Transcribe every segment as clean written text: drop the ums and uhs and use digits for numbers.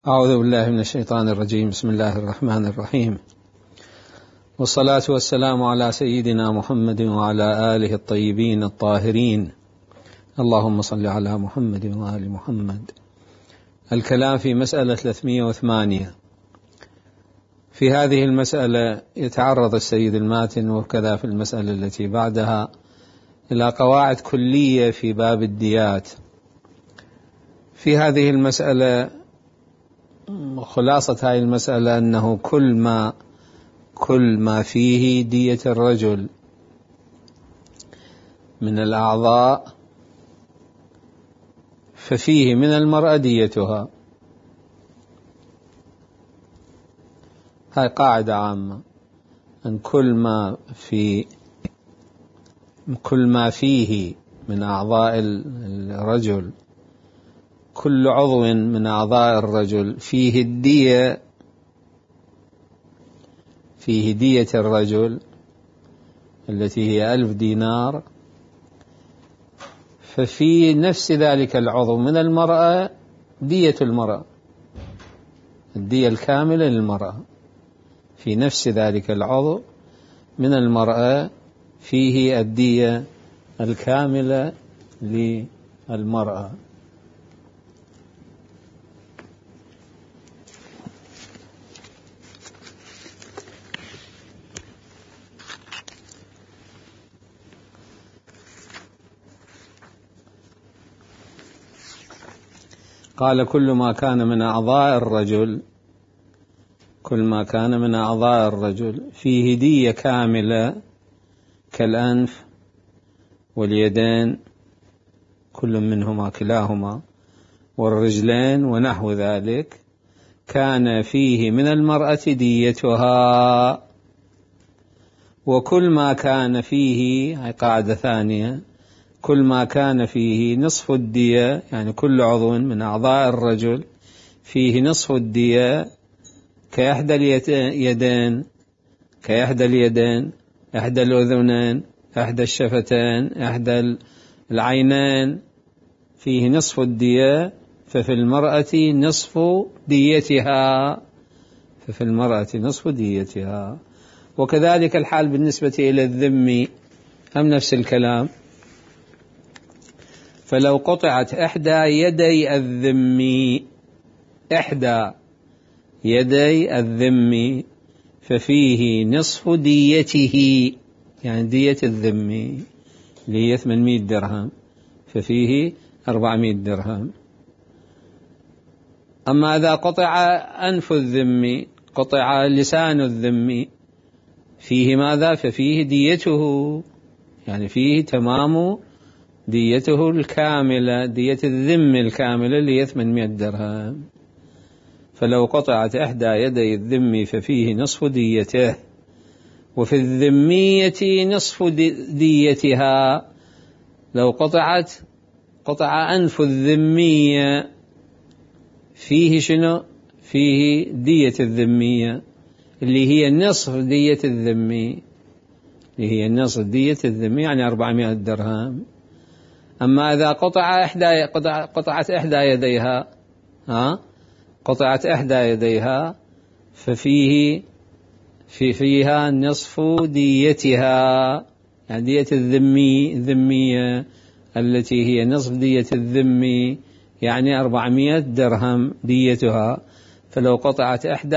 أعوذ بالله من الشيطان الرجيم. بسم الله الرحمن الرحيم، والصلاة والسلام على سيدنا محمد وعلى آله الطيبين الطاهرين. اللهم صل على محمد وآل محمد. الكلام في مسألة 308. في هذه المسألة يتعرض السيد الماتن وكذا في المسألة التي بعدها إلى قواعد كلية في باب الديات. في هذه المسألة خلاصة هذه المسألة أنه كل ما فيه دية الرجل من الأعضاء ففيه من المرأة ديتها. هاي قاعدة عامة، أن كل ما فيه من أعضاء الرجل، كل عضو من أعضاء الرجل فيه دية الرجل التي هي 1000 دينار، ففي نفس ذلك العضو من المرأة دية المرأة، الدية الكاملة للمرأة. في نفس ذلك العضو من المرأة فيه الدية الكاملة للمرأة. قال كل ما كان من أعضاء الرجل فيه دية كاملة كالأنف واليدين كل منهما كلاهما والرجلين ونحو ذلك، كان فيه من المرأة ديتها. وكل ما كان فيه، قاعدة ثانية، كل ما كان فيه نصف الدية، يعني كل عضو من أعضاء الرجل فيه نصف الدية، كإحدى اليدين، إحدى الأذنين، إحدى الشفتين، إحدى العينين، فيه نصف الدية، ففي المرأة نصف ديتها. وكذلك الحال بالنسبة إلى الذم، هم نفس الكلام. فلو قطعت إحدى يدي الذم ففيه نصف ديته، يعني دية الذم اللي هي 800 درهم، ففيه 400 درهم. أما إذا قطع أنف الذم، قطع لسان الذم، فيه ماذا؟ ففيه ديته، يعني فيه تمام ديته الكاملة، دية الذم الكاملة اللي هي 800 درهم. فلو قطعت إحدى يدي الذم ففيه نصف ديته، وفي الذمية نصف ديتها. لو قطع أنف الذمية، فيه شنو؟ فيه دية الذمية اللي هي نصف دية الذمي، يعني 400 درهم. أما إذا قطعت إحدى يديها فيها نصف ديتها، يعني دية الذمية التي هي نصف دية الذمي، يعني 400 درهم ديتها. فلو قطعت إحدى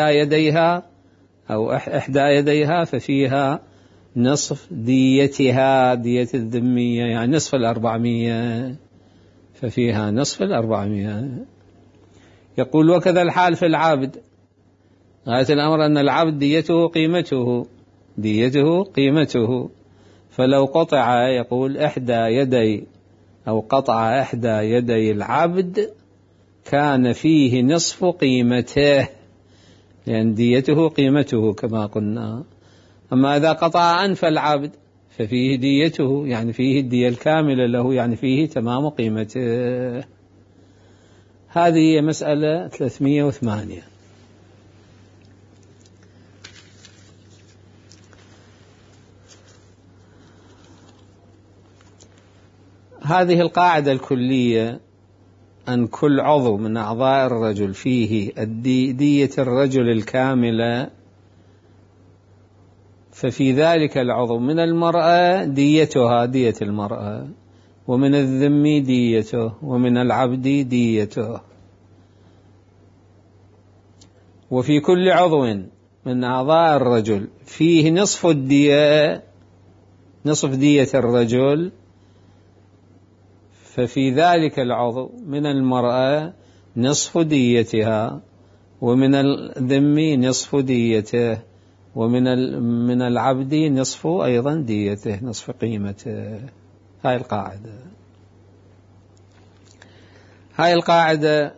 يديها ففيها نصف ديتها، دية الذمية، يعني نصف 400، ففيها نصف 400. يقول وكذا الحال في العبد. غاية الأمر أن العبد ديته قيمته. فلو قطع، يقول قطع إحدى يدي العبد كان فيه نصف قيمته، لأن ديته قيمته كما قلنا. أما إذا قطع أنف العبد ففيه ديته، يعني فيه الدية الكاملة له، يعني فيه تمام قيمته. هذه هي مسألة 308. هذه القاعدة الكلية أن كل عضو من أعضاء الرجل فيه دية الرجل الكاملة، ففي ذلك العضو من المرأة ديتها دية المرأة، ومن الذمي ديته، ومن العبد ديته. وفي كل عضو من أعضاء الرجل فيه نصف الدية، نصف دية الرجل، ففي ذلك العضو من المرأة نصف ديتها، ومن الذمي نصف ديته، ومن العبد نصف أيضا ديته، نصف قيمته. هاي القاعدة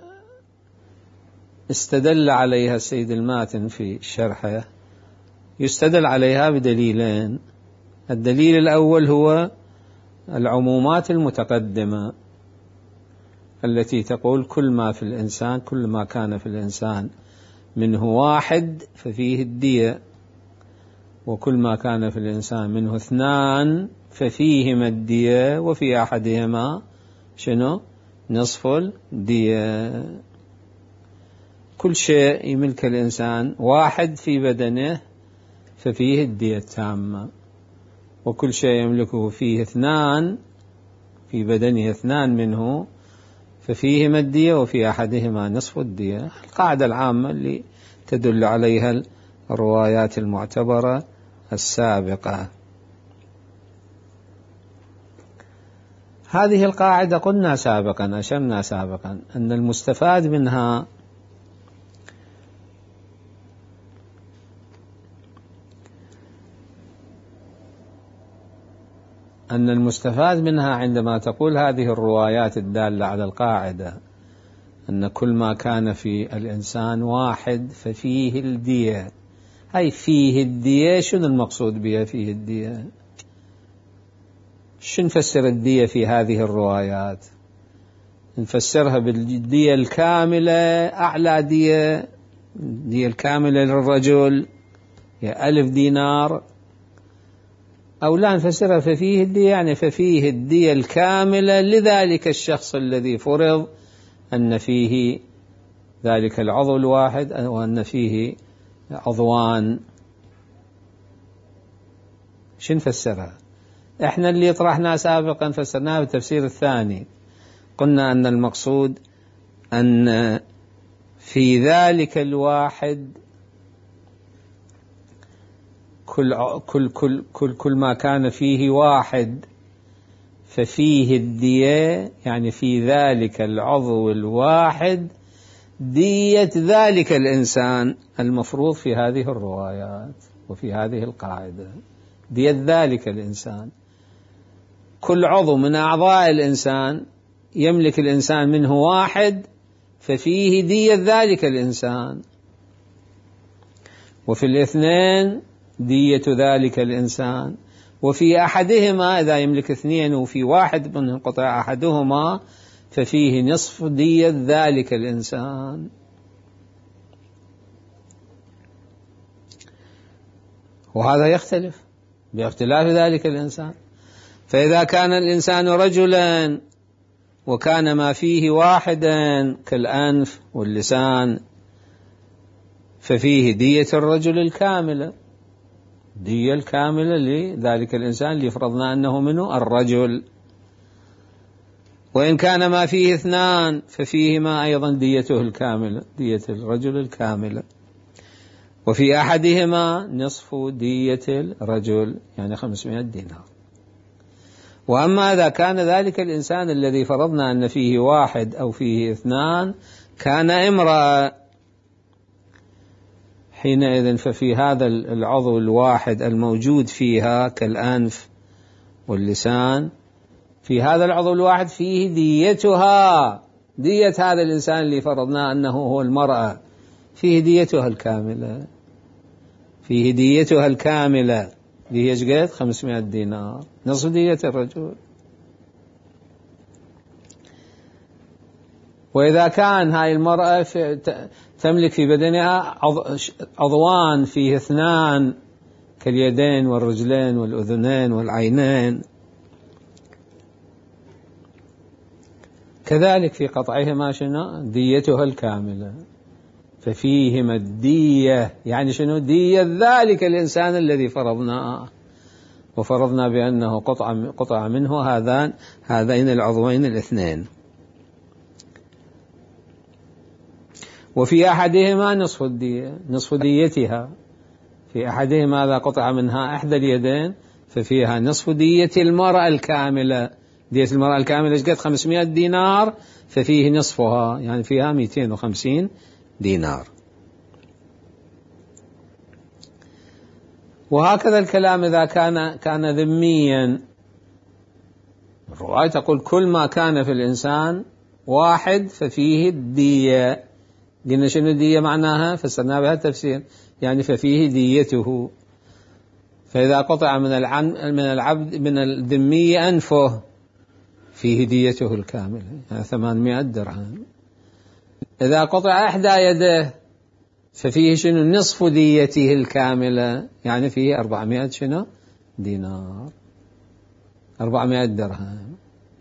استدل عليها السيد الماتن في شرحه. يستدل عليها بدليلين. الدليل الأول هو العمومات المتقدمة التي تقول كل ما في الإنسان، كل ما كان في الإنسان منه واحد ففيه الدية، وكل ما كان في الإنسان منه اثنان ففيهما الدية، وفي أحدهما شنو؟ نصف الدية. كل شيء يملك الإنسان واحد في بدنه ففيه الدية التامة، وكل شيء يملكه فيه اثنان في بدنه، اثنان منه ففيهما الدية، وفي أحدهما نصف الدية. القاعدة العامة اللي تدل عليها الروايات المعتبرة السابقة. هذه القاعدة قلنا سابقا، أشرنا سابقا أن المستفاد منها عندما تقول هذه الروايات الدالة على القاعدة أن كل ما كان في الإنسان واحد ففيه الدية. هاي فيه الدية، شنو المقصود بها فيه الدية؟ شنو نفسر الدية في هذه الروايات؟ نفسرها بالدية الكاملة، أعلى دية، الدية الكاملة للرجل هي 1000 دينار، أو لا نفسرها ففيه الدية يعني ففيه الدية الكاملة لذلك الشخص الذي فرض أن فيه ذلك العضو الواحد، وأن فيه عضوان. شو نفسرها؟ احنا اللي طرحنا سابقا فسرناه بالتفسير الثاني. قلنا أن المقصود أن في ذلك الواحد كل ما كان فيه واحد ففيه الدية، يعني في ذلك العضو الواحد دية ذلك الإنسان المفروض في هذه الروايات وفي هذه القاعدة، دية ذلك الإنسان. كل عضو من أعضاء الإنسان يملك الإنسان منه واحد ففيه دية ذلك الإنسان، وفي الاثنين دية ذلك الإنسان، وفي أحدهما إذا يملك اثنين وفي واحد من انقطع أحدهما ففيه نصف دية ذلك الإنسان. وهذا يختلف باختلاف ذلك الإنسان. فإذا كان الإنسان رجلا وكان ما فيه واحدا كالأنف واللسان ففيه دية الرجل الكاملة، دية الكاملة لذلك الإنسان اللي فرضنا أنه منه الرجل. وإن كان ما فيه اثنان ففيهما أيضا ديته الكاملة، دية الرجل الكاملة، وفي أحدهما نصف دية الرجل يعني 500 دينار. وأما إذا كان ذلك الإنسان الذي فرضنا أن فيه واحد أو فيه اثنان كان امرأة، حينئذ ففي هذا العضو الواحد الموجود فيها كالأنف واللسان، في هذا العضو الواحد فيه ديتها، دية هذا الإنسان اللي فرضنا أنه هو المرأة، فيه ديتها الكاملة، فيه ديتها الكاملة اللي هي قد 500 دينار، نصف دية الرجل. وإذا كان هاي المرأة تملك في بدنها عضوان فيه اثنان كاليدين والرجلين والأذنين والعينين، كذلك في قطعهما شنو؟ ديتها الكاملة، ففيهما الدية، يعني شنو؟ دية ذلك الإنسان الذي فرضناه، وفرضنا بأنه قطع منه هذين العضوين الاثنين. وفي أحدهما نصف الدية، نصف ديتها، في أحدهما إذا قطع منها إحدى اليدين ففيها نصف دية المرأة الكاملة. دية المرأة الكاملة إيش قد؟ 500 دينار، ففيه نصفها، يعني فيها 250 دينار. وهكذا الكلام إذا كان ذميا، الرواية تقول كل ما كان في الإنسان واحد ففيه الدية. قلنا شنو الدية معناها؟ فسرنا بها التفسير، يعني ففيه ديته. فإذا قطع من الذمي أنفه فيه ديته الكاملة، يعني 800 درهم. إذا قطع إحدى يده ففيه شنو؟ نصف ديته الكاملة، يعني فيه 400 شنو؟ دينار، 400 درهم.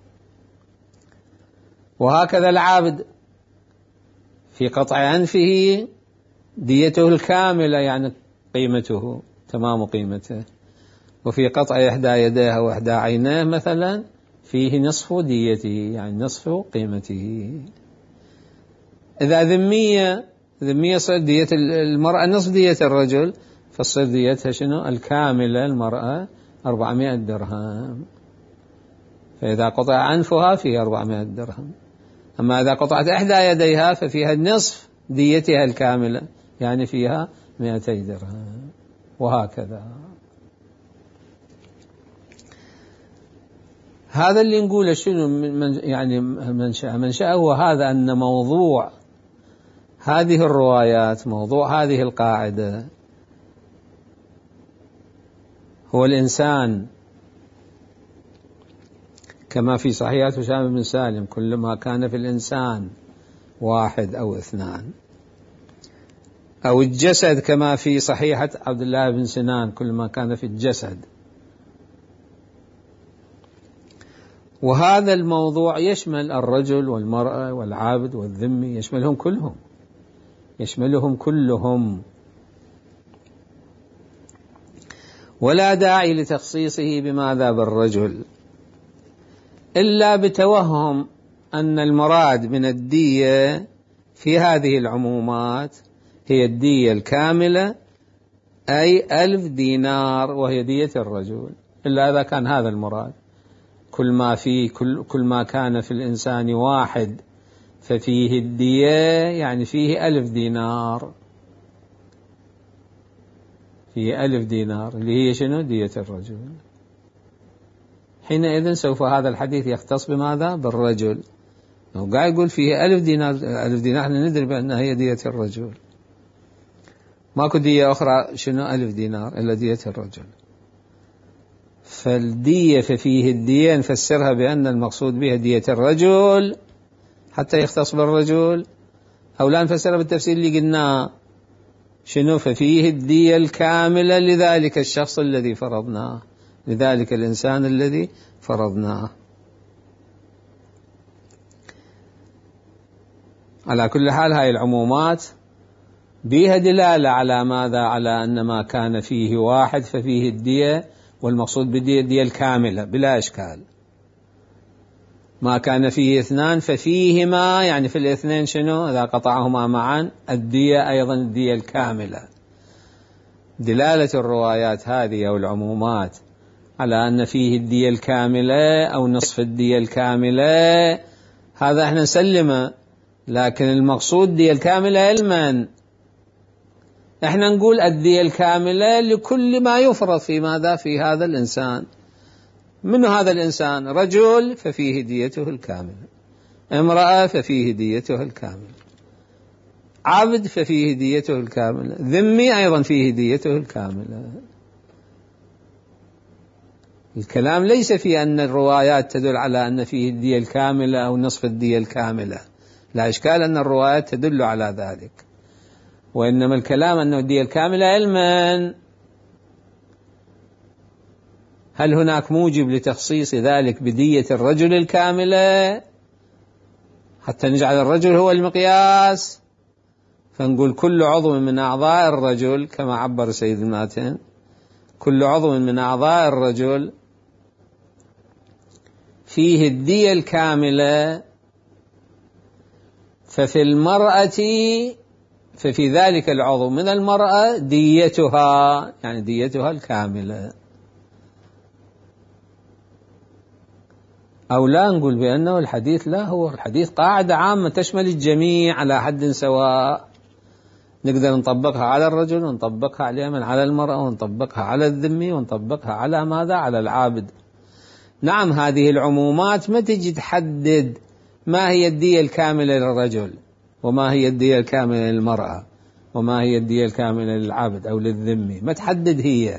وهكذا العبد في قطع أنفه ديته الكاملة، يعني قيمته، تمام قيمته. وفي قطع إحدى يديه وإحدى عينيه مثلا فيه نصف ديته، يعني نصف قيمته. إذا ذمية صار دية المرأة نصف دية الرجل، فصير ديتها شنو؟ الكاملة المرأة 400 درهم. فإذا قطع أنفها فيها 400 درهم. أما إذا قطعت إحدى يديها ففيها نصف ديتها الكاملة، يعني فيها 200 درهم. وهكذا. هذا اللي نقوله شنو يعني منشأه هو هذا، أن موضوع هذه الروايات، موضوع هذه القاعدة هو الإنسان، كما في صحيحة هشام بن سالم: كلما كان في الإنسان واحد أو اثنان. أو الجسد كما في صحيحة عبد الله بن سنان: كلما كان في الجسد. وهذا الموضوع يشمل الرجل والمرأة والعبد والذمي، يشملهم كلهم، ولا داعي لتخصيصه بماذا؟ بالرجل، إلا بتوهم أن المراد من الدية في هذه العمومات هي الدية الكاملة، أي 1000 دينار، وهي دية الرجل. إلا إذا كان هذا المراد، كل ما كان في الإنسان واحد ففيه الدية، يعني فيه 1000 دينار، فيه 1000 دينار اللي هي شنو؟ دية الرجل. حينئذ سوف هذا الحديث يختص بماذا؟ بالرجل. قاعد يقول فيه 1000 دينار، 1000 دينار احنا ندري بأنها هي دية الرجل، ماكو دية أخرى شنو 1000 دينار إلا دية الرجل. فالدية ففيه الدية نفسرها بأن المقصود بها دية الرجل حتى يختص بالرجل، أو لا نفسرها بالتفسير اللي قلناه شنو؟ ففيه الدية الكاملة لذلك الشخص الذي فرضناه، لذلك الإنسان الذي فرضناه. على كل حال هاي العمومات بها دلالة على ماذا؟ على أن ما كان فيه واحد ففيه الدية، والمقصود بالدية الدية الكاملة بلا إشكال. ما كان فيه اثنان ففيهما، يعني في الاثنين شنو؟ إذا قطعهما معا الدية أيضا الدية الكاملة. دلالة الروايات هذه أو العمومات على أن فيه الدية الكاملة أو نصف الدية الكاملة، هذا احنا نسلمه، لكن المقصود الدية الكاملة علما. احنا نقول الدية الكاملة لكل ما يفرض في ماذا؟ في هذا الإنسان. من هذا الإنسان؟ رجل ففيه ديته الكاملة، امرأة ففيه ديته الكاملة، عبد ففيه ديته الكاملة، ذمي أيضا فيه ديته الكاملة. الكلام ليس في أن الروايات تدل على أن فيه الدية الكاملة أو نصف الدية الكاملة، لا إشكال أن الروايات تدل على ذلك، وإنما الكلام أنه الدية الكاملة علما. هل هناك موجب لتخصيص ذلك بدية الرجل الكاملة؟ حتى نجعل الرجل هو المقياس، فنقول كل عضو من أعضاء الرجل كما عبر سيد الماتن، كل عضو من أعضاء الرجل فيه الدية الكاملة، ففي المرأة ففي ذلك العضو من المرأة ديتها، يعني ديتها الكاملة. أو لا نقول بأنه الحديث، لا، هو الحديث قاعدة عامة تشمل الجميع على حد سواء، نقدر نطبقها على الرجل ونطبقها على من على المرأة ونطبقها على الذمي ونطبقها على ماذا؟ على العابد. نعم، هذه العمومات ما تجي تحدد ما هي الدية الكاملة للرجل وما هي الدية الكاملة للمرأة وما هي الدية الكاملة للعبد أو للذمي، ما تحدد هي.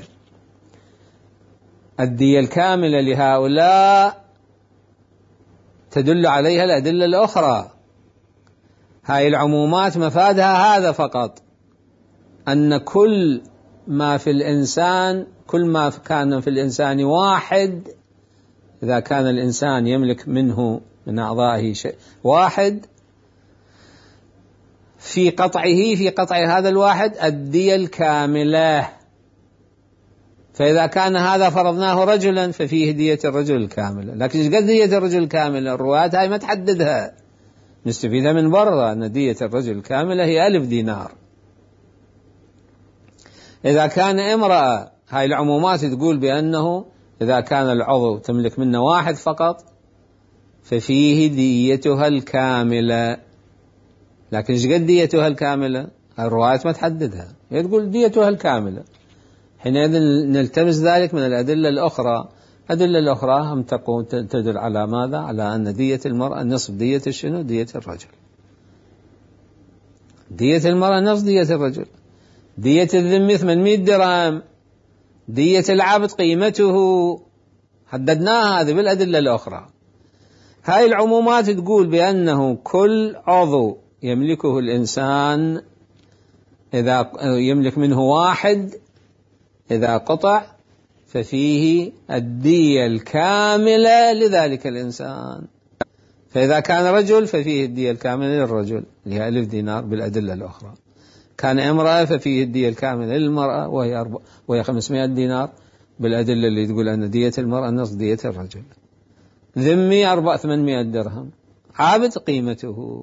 الدية الكاملة لهؤلاء تدل عليها الأدلة الأخرى. هاي العمومات مفادها هذا فقط، أن كل ما في الإنسان، كل ما كان في الإنسان واحد، إذا كان الإنسان يملك منه من أعضائه شيء واحد، في قطع هذا الواحد الدية الكاملة. فإذا كان هذا فرضناه رجلا ففيه دية الرجل الكاملة، لكن ايش قد دية الرجل الكاملة؟ الروايات هاي ما تحددها، نستفيدها من برا أن دية الرجل الكاملة هي 1000 دينار. إذا كان امرأة، هاي العمومات تقول بأنه إذا كان العضو تملك منه واحد فقط ففيه ديتها الكاملة، لكن ايش قد ديتها الكاملة؟ الروايات ما تحددها، هي تقول ديتها الكاملة. حينئذ نلتمس ذلك من الأدلة الأخرى. الأدلة الأخرى هم تدل على ماذا؟ على أن دية المرأة نصف دية الشنو؟ دية الرجل. دية المرأة نصف دية الرجل. دية الذمي 800 درهم. دية العبد قيمته، حددناها هذه بالأدلة الأخرى. هاي العمومات تقول بأنه كل عضو يملكه الإنسان، إذا يملك منه واحد، إذا قطع ففيه الدية الكاملة لذلك الإنسان. فإذا كان رجل ففيه الدية الكاملة للرجل اللي هي 1000 دينار بالأدلة الأخرى. كان امرأة ففيه الدية الكاملة للمرأة وهي 500 دينار بالأدلة اللي تقول أن دية المرأة نصف دية الرجل. ذمي 800 درهم. عابد قيمته.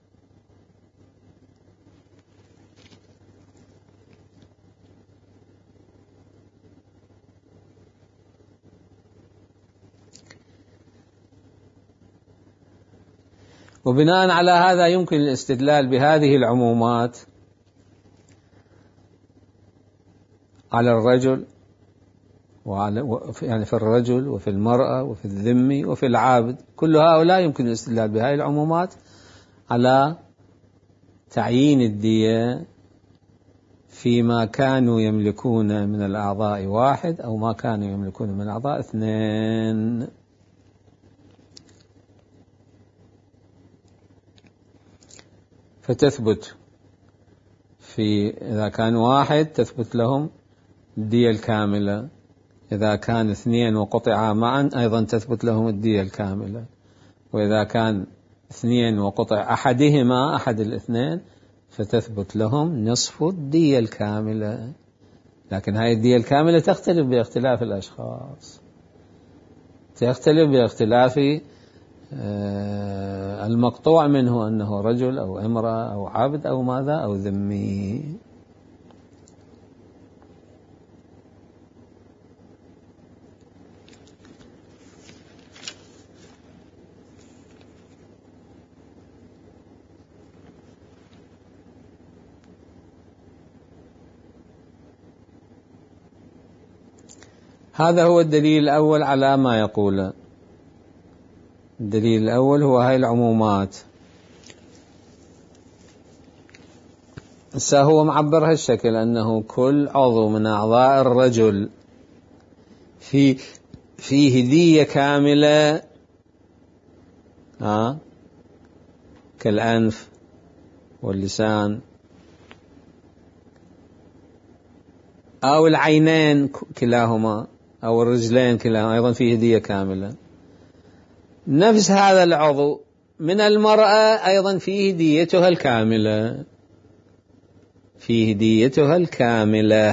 وبناء على هذا يمكن الاستدلال بهذه العمومات على الرجل يعني في الرجل وفي المرأة وفي الذمي وفي العابد. كل هؤلاء يمكن الاستدلال بهذه العمومات على تعيين الدية فيما كانوا يملكون من الأعضاء واحد أو ما كانوا يملكون من الأعضاء 2. فتثبت إذا كان واحد تثبت لهم الدية الكاملة، إذا كان 2 وقطعا معا أيضا تثبت لهم الدية الكاملة، وإذا كان 2 وقطع أحدهما أحد الاثنين فتثبت لهم نصف الدية الكاملة. لكن هذه الدية الكاملة تختلف باختلاف الأشخاص، تختلف باختلاف المقطوع منه أنه رجل أو امرأة أو عبد أو ماذا أو ذمي. هذا هو الدليل الأول على ما يقوله. الدليل الأول هو هاي العمومات. هو معبر هالشكل أنه كل عضو من أعضاء الرجل فيه دية كاملة، كالأنف واللسان أو العينين كلاهما أو الرجلين كلاهما أيضا فيه دية كاملة. نفس هذا العضو من المرأة أيضا فيه ديتها الكاملة، فيه ديتها الكاملة.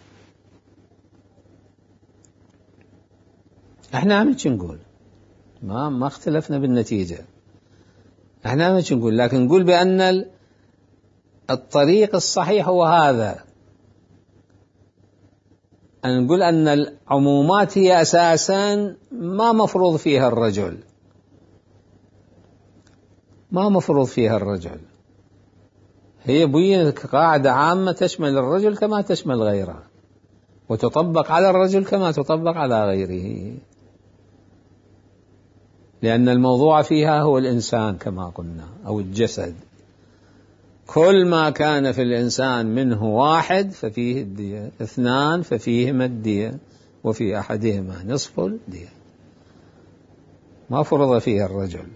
احنا عم نقول ما اختلفنا بالنتيجة، احنا عم نقول، لكن نقول بأن الطريق الصحيح هو هذا، أن نقول أن العمومات هي أساسا ما مفروض فيها الرجل، ما مفروض فيها الرجل، هي بينت قاعدة عامة تشمل الرجل كما تشمل غيره، وتطبق على الرجل كما تطبق على غيره، لأن الموضوع فيها هو الإنسان كما قلنا، أو الجسد. كل ما كان في الإنسان منه واحد ففيه الدية، اثنان ففيهما الدية، وفي أحدهما نصف الدية، ما فرض فيها الرجل.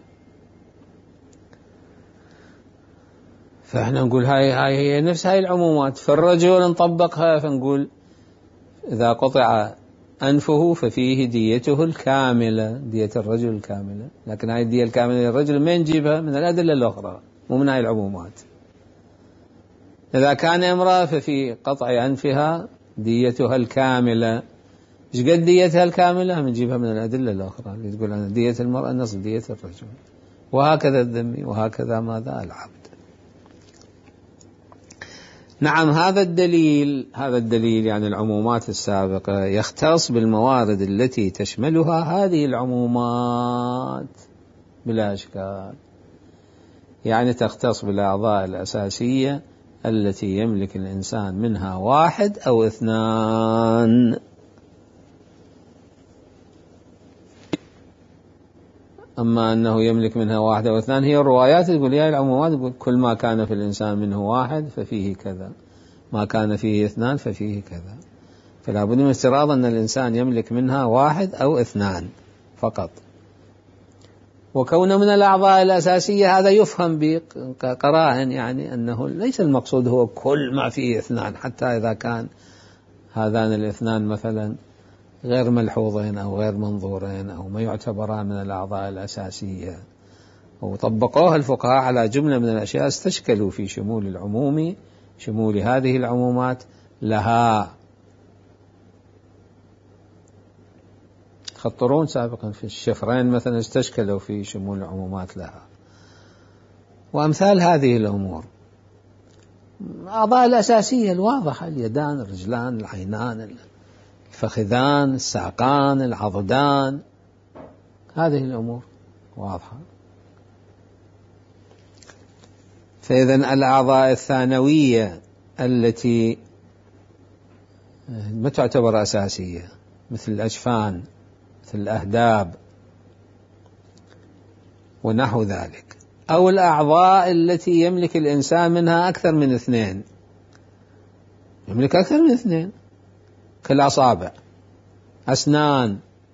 فإحنا نقول هاي هي نفس هاي العمومات، فالرجل نطبقها فنقول إذا قطع أنفه ففيه ديته الكاملة، دية الرجل الكاملة، لكن هاي الدية الكاملة للرجل ما نجيبها من الأدلة الأخرى، مو من هاي العمومات. إذا كان امرأة ففي قطع أنفها ديتها الكاملة، إيش قد ديتها الكاملة؟ نجيبها من الأدلة الأخرى اللي تقول أن دية المرأة نصف دية الرجل، وهكذا الذمي، وهكذا ماذا العبد. نعم، هذا الدليل يعني العمومات السابقة يختص بالموارد التي تشملها هذه العمومات بلا إشكال، يعني تختص بالأعضاء الأساسية التي يملك الإنسان منها واحد أو اثنان. أما أنه يملك منها واحد أو اثنان هي الروايات تقول، هي العمومات تقول كل ما كان في الإنسان منه واحد ففيه كذا، ما كان فيه اثنان ففيه كذا، فلا بد من افتراض أن الإنسان يملك منها واحد أو اثنان فقط. وكونه من الأعضاء الأساسية هذا يفهم بقراءن، يعني أنه ليس المقصود هو كل ما فيه اثنان، حتى إذا كان هذان الاثنان مثلا غير ملحوظين أو غير منظورين أو ما يعتبران من الأعضاء الأساسية، وطبقوها الفقهاء على جملة من الأشياء استشكلوا في شمول العموم، شمول هذه العمومات لها. خطرون سابقا في الشفرين مثلا استشكلوا في شمول العمومات لها، وأمثال هذه الأمور. الأعضاء الأساسية الواضحة، اليدان، الرجلان، العينان، الفخذان، الساقان، العضدان، هذه الأمور واضحة. فإذن الأعضاء الثانوية التي ما تعتبر أساسية مثل الأجفان، مثل الأهداب ونحو ذلك، أو الأعضاء التي يملك الإنسان منها أكثر من اثنين، يملك أكثر من اثنين كالأصابع، أسنان،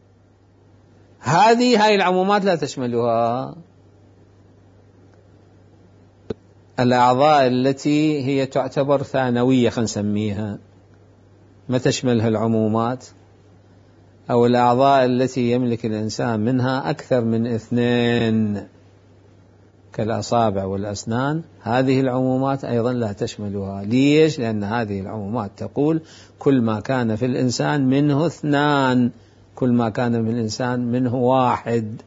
هاي العمومات لا تشملها. الأعضاء التي هي تعتبر ثانوية خلينا نسميها ما تشملها العمومات، أو الأعضاء التي يملك الإنسان منها أكثر من اثنين كالأصابع والأسنان، هذه العمومات أيضا لا تشملها. ليش؟ لأن هذه العمومات تقول كل ما كان في الإنسان منه اثنان، كل ما كان من الإنسان منه واحد.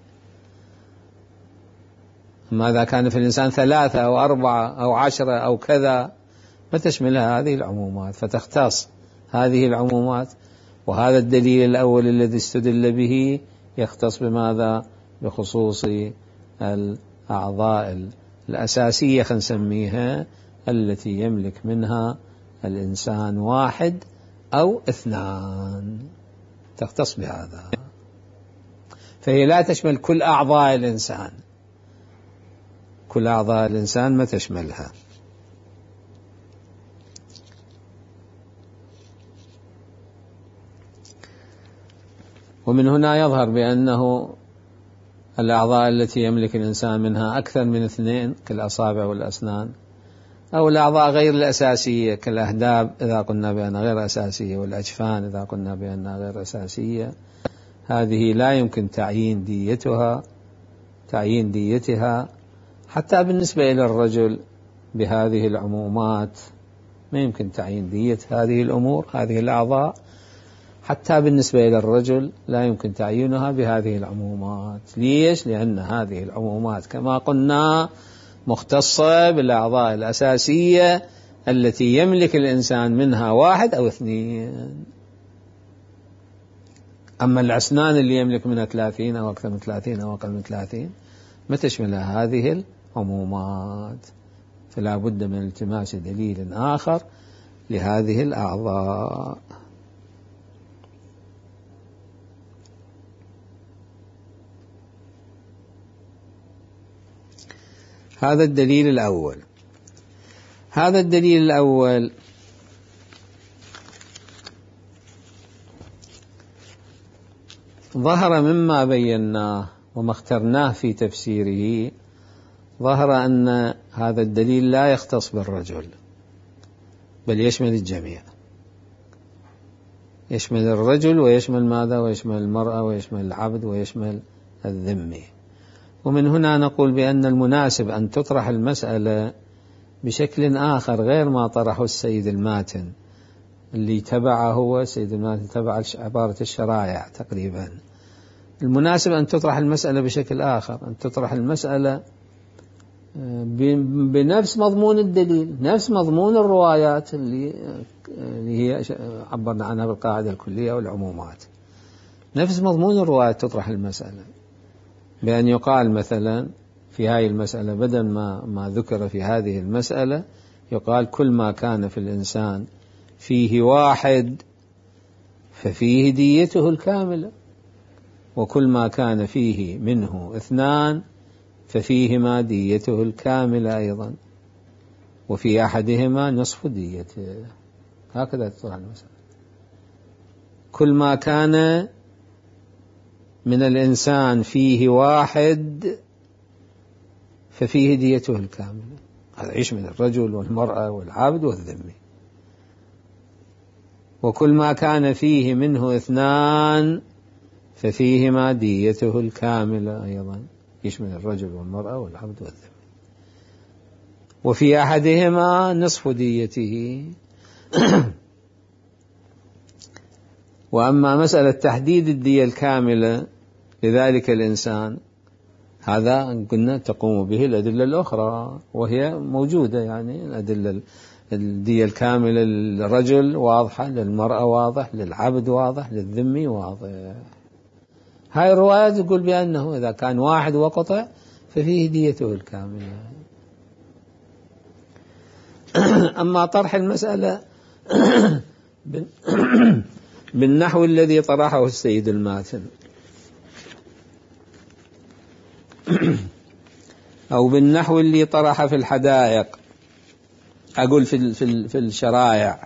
ماذا كان في الإنسان ثلاثة أو أربعة أو 10 أو كذا، ما تشملها هذه العمومات، فتختص هذه العمومات. وهذا الدليل الأول الذي استدل به يختص بماذا؟ بخصوص الأعضاء الأساسية خلينا نسميها التي يملك منها الإنسان واحد أو اثنان، تختص بهذا. فهي لا تشمل كل أعضاء الإنسان، كل أعضاء الإنسان ما تشملها. ومن هنا يظهر بأنه الأعضاء التي يملك الإنسان منها أكثر من اثنين كالأصابع والأسنان، أو الأعضاء غير الأساسية كالأهداب إذا قلنا بأنها غير أساسية، والأجفان إذا قلنا بأنها غير أساسية، هذه لا يمكن تعيين ديتها حتى بالنسبة إلى الرجل بهذه العمومات ما يمكن تعيين دية هذه الأمور، هذه الأعضاء، حتى بالنسبة إلى الرجل لا يمكن تعيينها بهذه العمومات. ليش؟ لأن هذه العمومات كما قلنا مختصة بالأعضاء الأساسية التي يملك الإنسان منها 1 أو 2. أما الأسنان اللي يملك منها 30 أو أكثر من 30 أو أقل من 30 ما تشملها هذه العمومات، فلا بد من التماس دليل آخر لهذه الأعضاء. هذا الدليل الأول. هذا الدليل الأول ظهر مما بيناه وما اخترناه في تفسيره، ظهر أن هذا الدليل لا يختص بالرجل بل يشمل الجميع، يشمل الرجل ويشمل ماذا؟ ويشمل المرأة ويشمل العبد ويشمل الذمي. ومن هنا نقول بأن المناسب أن تطرح المسألة بشكل آخر غير ما طرحه السيد الماتن، اللي تبعه هو السيد الماتن تبع عبارة الشرائع تقريبا. المناسب أن تطرح المسألة بشكل آخر، أن تطرح المسألة بنفس مضمون الدليل، نفس مضمون الروايات اللي هي عبرنا عنها بالقاعدة الكلية والعمومات. نفس مضمون الروايات تطرح المسألة، بأن يقال مثلا في هذه المسألة بدل ما ذكر في هذه المسألة يقال كل ما كان في الإنسان فيه 1 ففيه ديته الكاملة، وكل ما كان فيه منه 2 ففيهما ديته الكاملة أيضا، وفي أحدهما نصف ديته. هكذا تطرح المسألة. كل ما كان من الإنسان فيه 1 ففيه ديته الكاملة، هذا يشمل الرجل والمرأة والعبد والذمي. وكل ما كان فيه منه 2 ففيهما ديته الكاملة أيضا، يشمل الرجل والمرأة والعبد والذمي. وفي أحدهما نصف ديته. وأما مسألة تحديد الدية الكاملة لذلك الإنسان هذا قلنا تقوم به الأدلة الأخرى، وهي موجودة، يعني الأدلة الدية الكاملة للرجل واضحة، للمرأة واضح، للعبد واضح، للذمي واضح. هاي الروايات تقول بأنه إذا كان 1 وقطع ففيه ديته الكاملة. أما طرح المسألة بالنحو الذي طرحه السيد الماتن أو بالنحو اللي طرح في الحدائق، أقول في الشرائع.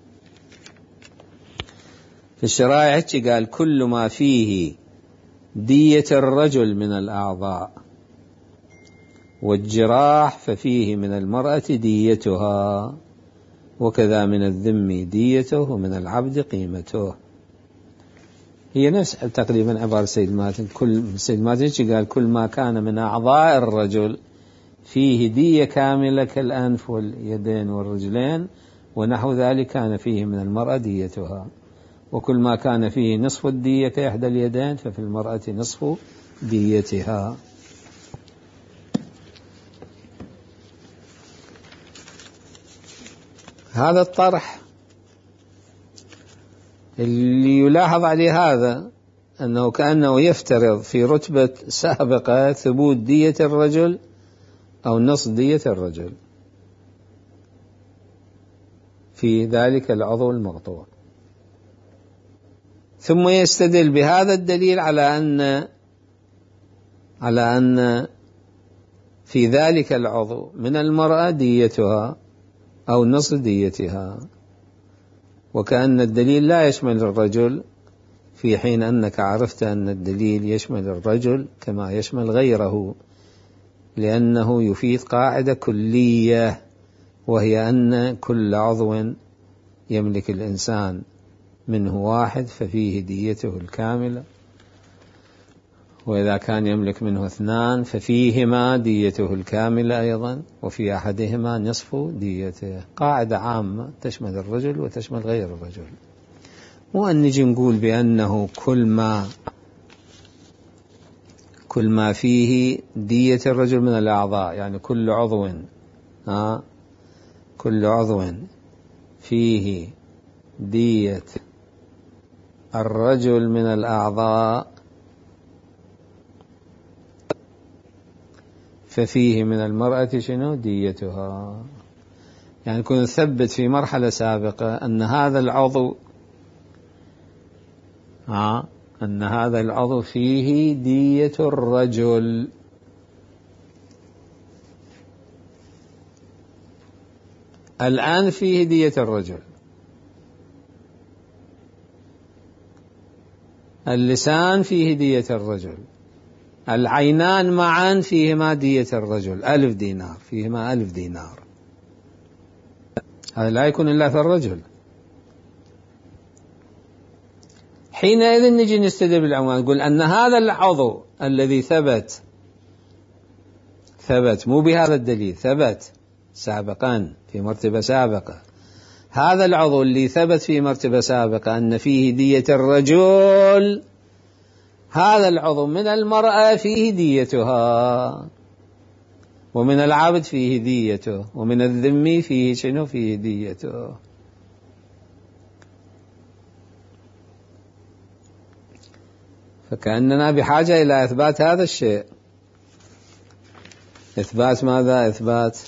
في الشرائع قال كل ما فيه دية الرجل من الأعضاء والجراح ففيه من المرأة ديتها، وكذا من الذمي ديته ومن العبد قيمته. هي نفس تقريبا عبارة السيد ماتن. السيد ماتن قال كل ما كان من أعضاء الرجل فيه دية كاملة كالأنف واليدين والرجلين ونحو ذلك كان فيه من المرأة ديتها، وكل ما كان فيه نصف الدية كإحدى اليدين ففي المرأة نصف ديتها. هذا الطرح اللي يلاحظ عليه هذا أنه كأنه يفترض في رتبة سابقة ثبوت دية الرجل أو نصف دية الرجل في ذلك العضو المقطوع، ثم يستدل بهذا الدليل على أن في ذلك العضو من المرأة ديتها أو نصف ديتها، وكأن الدليل لا يشمل الرجل، في حين أنك عرفت أن الدليل يشمل الرجل كما يشمل غيره، لأنه يفيد قاعدة كلية، وهي أن كل عضو يملك الإنسان منه 1 ففيه ديته الكاملة، وإذا كان يملك منه اثنان ففيهما ديته الكاملة أيضا، وفي أحدهما نصف ديته. قاعدة عامة تشمل الرجل وتشمل غير الرجل. مو أن نجي نقول بأنه كل ما فيه دية الرجل من الأعضاء، يعني كل عضو فيه دية الرجل من الأعضاء ففيه من المرأة شنو ديتها. يعني كنا نثبت في مرحلة سابقة أن هذا العضو فيه دية الرجل. الآن فيه دية الرجل. اللسان فيه دية الرجل. العينان معا فيهما دية الرجل 1000 دينار، فيهما 1000 دينار. هذا لا يكون إلا في الرجل. حينئذ نجي نستدل بالعنوان، نقول أن هذا العضو الذي ثبت مو بهذا الدليل، ثبت سابقا في مرتبة سابقة. هذا العضو اللي ثبت في مرتبة سابقة أن فيه دية الرجل، هذا العضو من المرأة فيه ديتها، ومن العبد فيه ديته، ومن الذمي فيه شنو فيه ديته. فكأننا بحاجة إلى إثبات هذا الشيء. إثبات ماذا؟ إثبات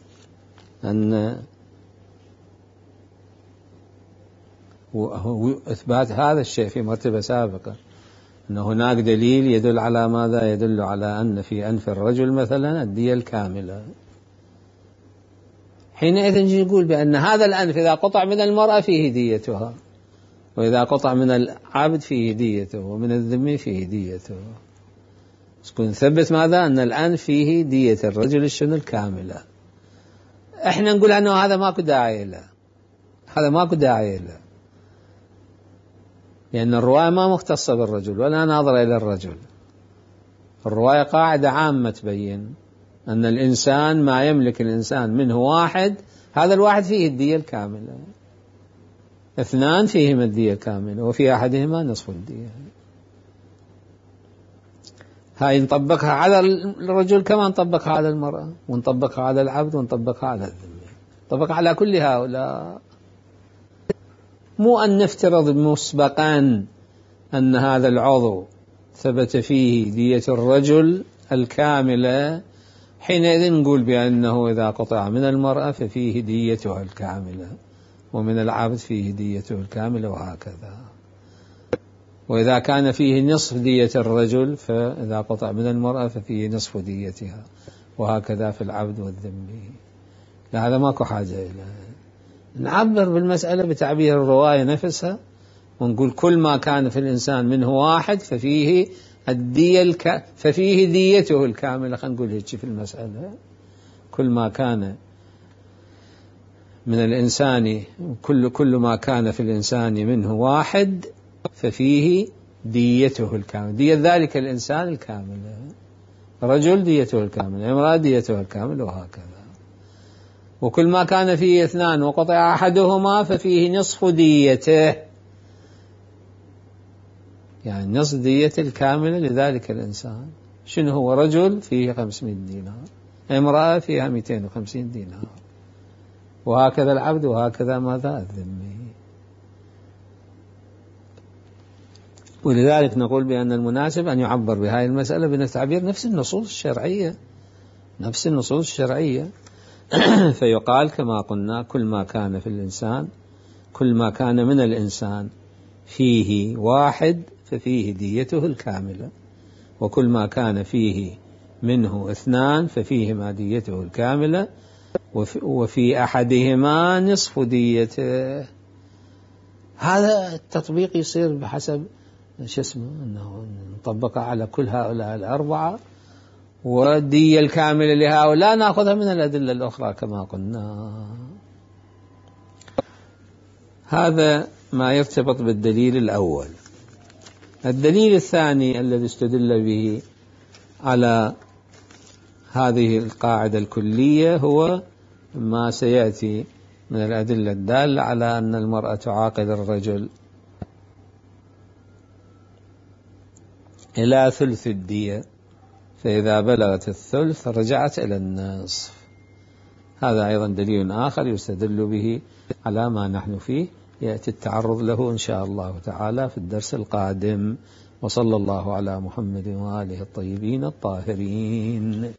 إثبات هذا الشيء في مرتبة سابقة، أن هناك دليل يدل على ماذا؟ يدل على أن في أنف الرجل مثلا الدية الكاملة. حينئذ نجي نقول بأن هذا الأنف إذا قطع من المرأة فيه ديتها، وإذا قطع من العبد فيه ديته، ومن الذمي فيه ديته. نثبت ماذا؟ أن الأنف فيه دية الرجل شنو الكاملة. إحنا نقول أنه هذا ماكو داعي له، هذا ماكو داعي له، لأن الرواية ما مختصة بالرجل ولا ناظرة إلى الرجل. الرواية قاعدة عامة تبين أن الإنسان ما يملك الإنسان منه واحد، هذا الواحد فيه الدية الكاملة، اثنان فيهما الدية الكاملة، وفي أحدهما نصف الدية. هاي نطبقها على الرجل كما نطبقها على المرأة، ونطبقها على العبد، ونطبقها على الذمي، نطبقها على كل هؤلاء. مو أن نفترض مسبقا أن هذا العضو ثبت فيه دية الرجل الكاملة، حينئذ نقول بأنه إذا قطع من المرأة ففيه ديتها الكاملة، ومن العبد فيه ديته الكاملة، وهكذا. وإذا كان فيه نصف دية الرجل فإذا قطع من المرأة ففيه نصف ديتها، وهكذا في العبد والذمي. لا، هذا ماكو حاجة إلى نعبر بالمسألة بتعبير الرواية نفسها، ونقول كل ما كان في الإنسان منه واحد ففيه ففيه ديته الكاملة. خلينا نقول هيك في المسألة، كل ما كان من الإنسان كل ما كان في الإنسان منه واحد ففيه ديته الكاملة، دية ذلك الإنسان الكاملة. رجل ديته الكاملة، امرأة ديته الكاملة، وهكذا. وكل ما كان فيه اثنان وقطع أحدهما ففيه نصف ديته، يعني نصف دية الكاملة لذلك الإنسان. شنو هو؟ رجل فيه 500 دينار، امرأة فيها 250 دينار، وهكذا العبد، وهكذا ماذا؟ الذمي. ولذلك نقول بأن المناسب أن يعبر بهذه المسألة بتعبير نفس النصوص الشرعية، نفس النصوص الشرعية. فيقال كما قلنا كل ما كان في الإنسان، كل ما كان من الإنسان فيه واحد ففيه ديته الكاملة، وكل ما كان فيه منه اثنان ففيهما ديته الكاملة، وفي أحدهما نصف ديته. هذا التطبيق يصير بحسب أنه نطبق على كل هؤلاء الأربعة، والدية الكاملة لهؤلاء نأخذها من الأدلة الأخرى كما قلنا. هذا ما يرتبط بالدليل الأول. الدليل الثاني الذي استدل به على هذه القاعدة الكلية هو ما سيأتي من الأدلة الدالة على أن المرأة تعاقد الرجل إلى ثلث الدية، فإذا بلغت الثلث رجعت إلى النصف. هذا أيضا دليل آخر يستدل به على ما نحن فيه، يأتي التعرض له إن شاء الله تعالى في الدرس القادم. وصلى الله على محمد وآله الطيبين الطاهرين.